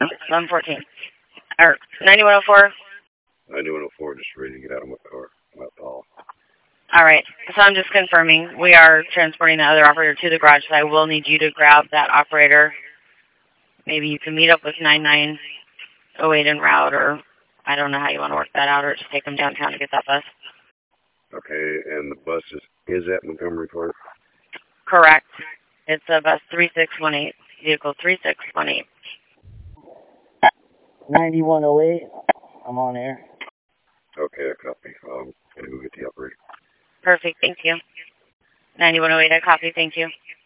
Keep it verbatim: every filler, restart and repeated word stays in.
eleven fourteen. Or ninety-one oh four. ninety-one oh four, just ready to get out of my car. My Paul. All right. So I'm just confirming we are transporting the other operator to the garage, so I will need you to grab that operator. Maybe you can meet up with nine nine oh eight en route, or I don't know how you want to work that out, or just take them downtown to get that bus. Okay, and the bus is, is at Montgomery Park? Correct. It's a bus three six one eight, vehicle three six one eight. ninety-one oh eight, I'm on air. Okay, I copy. I'm going to go get the operator. Perfect, thank you. ninety-one oh eight, I copy, thank you.